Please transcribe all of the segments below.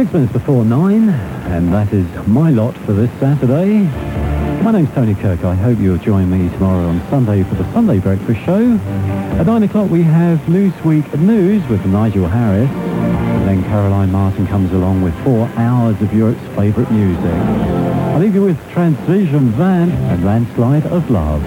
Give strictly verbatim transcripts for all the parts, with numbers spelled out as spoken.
Six minutes before nine, and that is my lot for this Saturday. My name's Tony Kirk. I hope you'll join me tomorrow on Sunday for the Sunday Breakfast Show. At nine o'clock we have Newsweek News with Nigel Harris. And then Caroline Martin comes along with four hours of Europe's favourite music. I'll leave you with Transvision Van and Landslide of Love.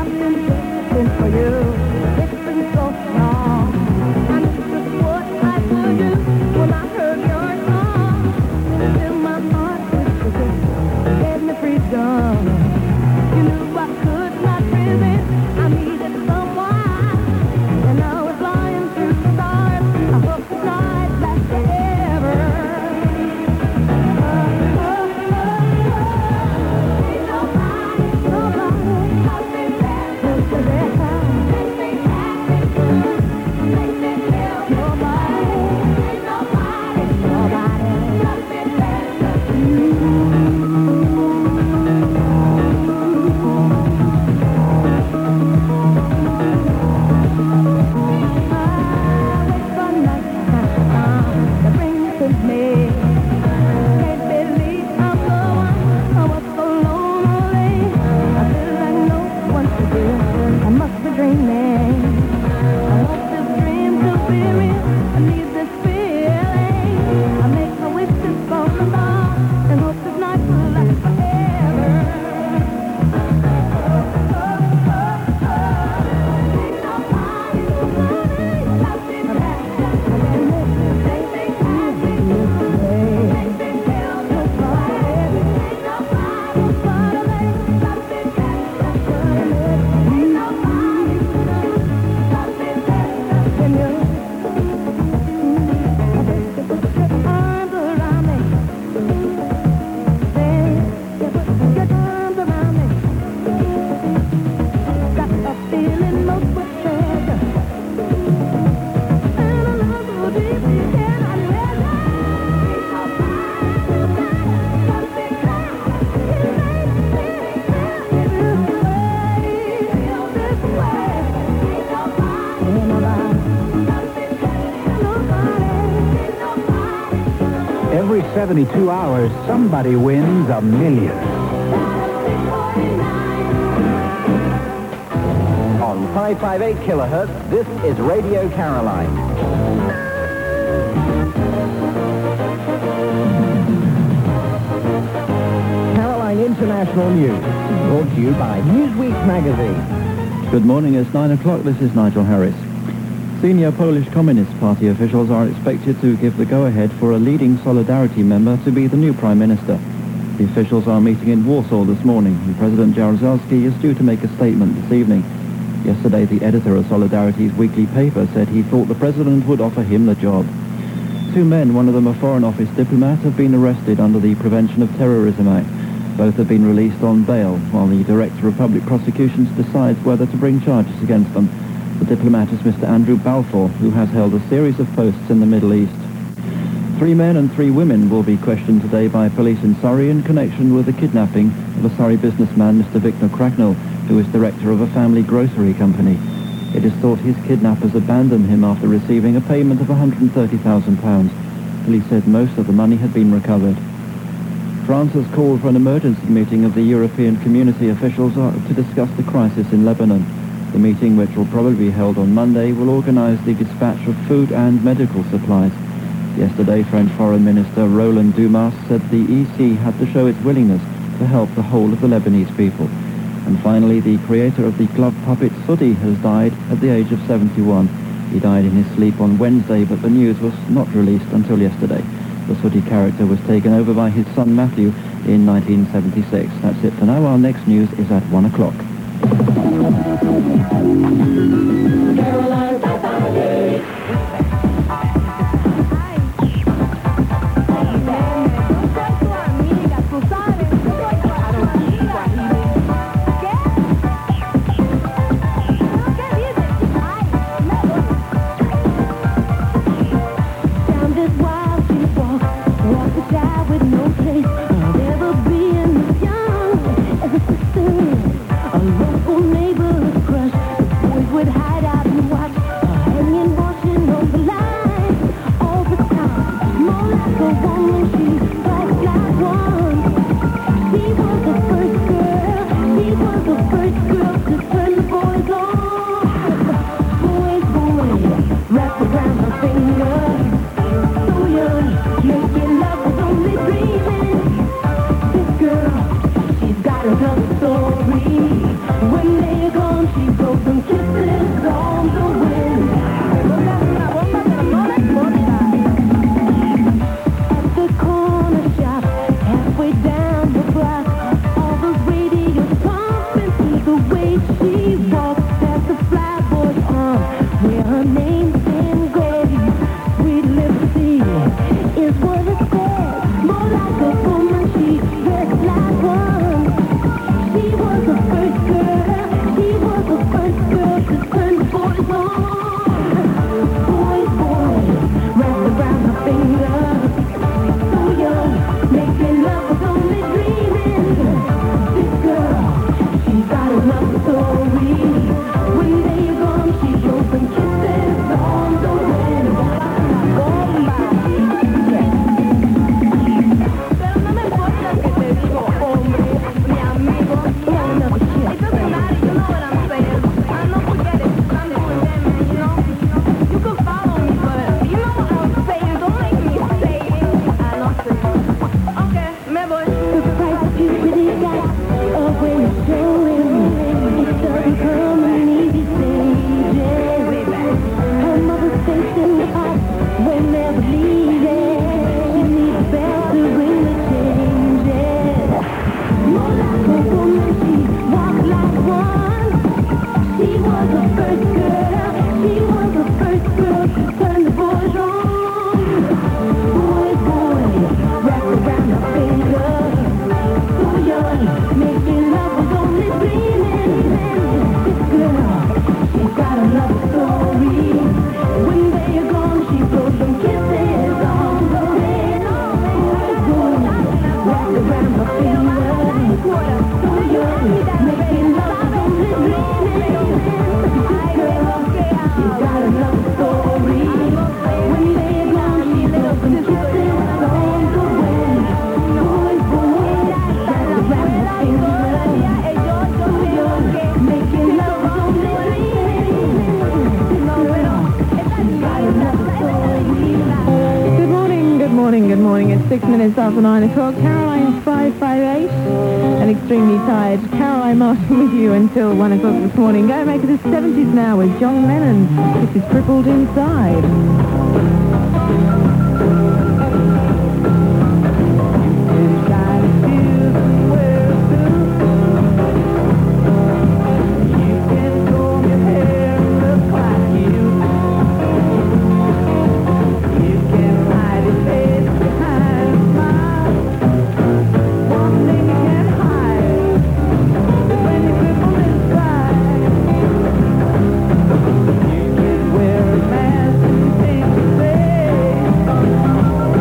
For you, it's been so long, and this is what I seventy-two hours, somebody wins a million. On five five eight kilohertz, this is Radio Caroline. Caroline International News, brought to you by Newsweek magazine. Good morning, it's nine o'clock. This is Nigel Harris. Senior Polish Communist Party officials are expected to give the go-ahead for a leading Solidarity member to be the new Prime Minister. The officials are meeting in Warsaw this morning, and President Jaruzelski is due to make a statement this evening. Yesterday, the editor of Solidarity's weekly paper said he thought the president would offer him the job. Two men, one of them a Foreign Office diplomat, have been arrested under the Prevention of Terrorism Act. Both have been released on bail, while the Director of Public Prosecutions decides whether to bring charges against them. The diplomat is Mister Andrew Balfour, who has held a series of posts in the Middle East. Three men and three women will be questioned today by police in Surrey in connection with the kidnapping of a Surrey businessman, Mister Victor Cracknell, who is director of a family grocery company. It is thought his kidnappers abandoned him after receiving a payment of one hundred thirty thousand pounds. Police said most of the money had been recovered. France has called for an emergency meeting of the European Community officials to discuss the crisis in Lebanon. The meeting, which will probably be held on Monday, will organise the dispatch of food and medical supplies. Yesterday, French Foreign Minister Roland Dumas said the E C had to show its willingness to help the whole of the Lebanese people. And finally, the creator of the glove puppet Sooty has died at the age of seventy-one. He died in his sleep on Wednesday, but the news was not released until yesterday. The Sooty character was taken over by his son Matthew in nineteen seventy-six. That's it for now. Our next news is at one o'clock. Caroline five five eight. Six minutes after nine o'clock. Caroline five five eight. And extremely tired. Caroline Martin with you until one o'clock this morning. Go make it the seventies now with John Lennon. This is Crippled Inside. Wear a mask and paint your face.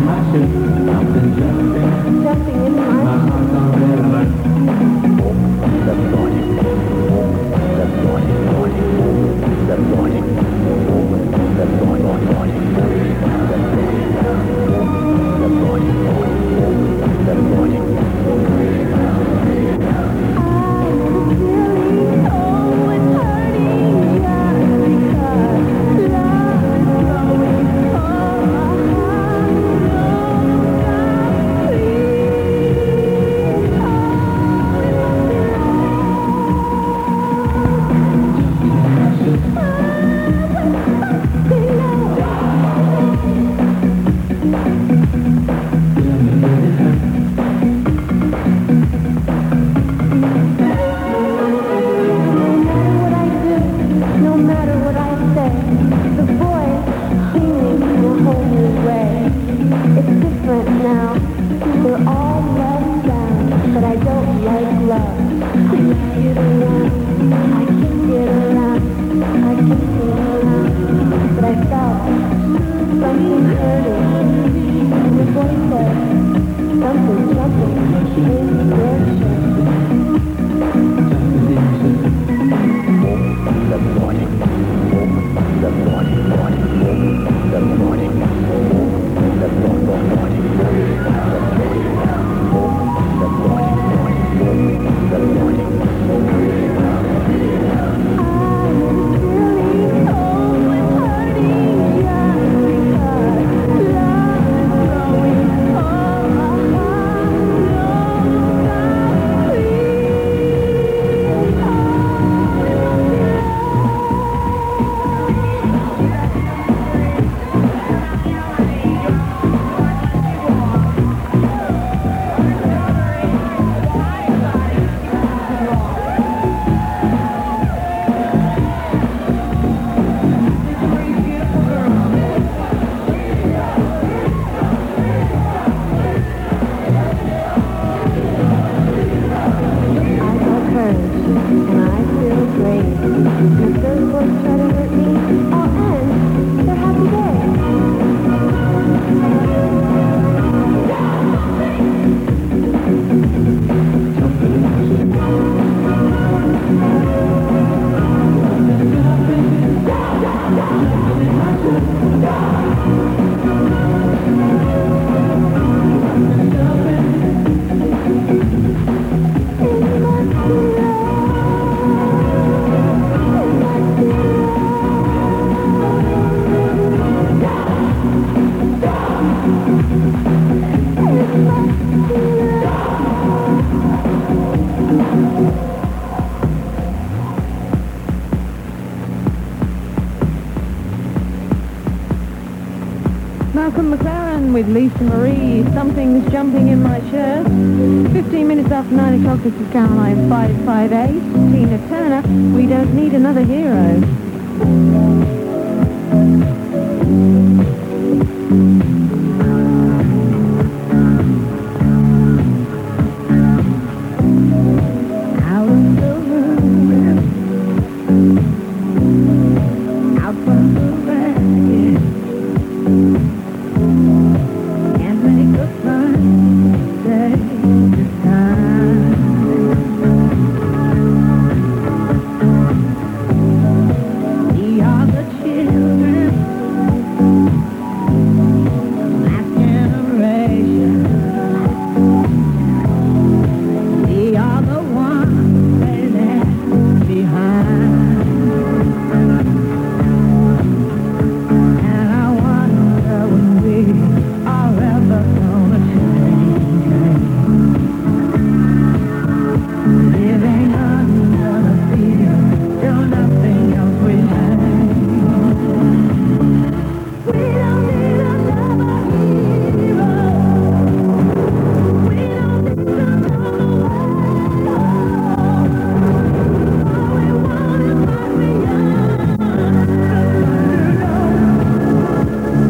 Jumping in my Malcolm McLaren with Lisa Marie, Something's Jumping in My Shirt. fifteen minutes after nine o'clock, this is Caroline five five eight. Tina Turner, We Don't Need Another Hero.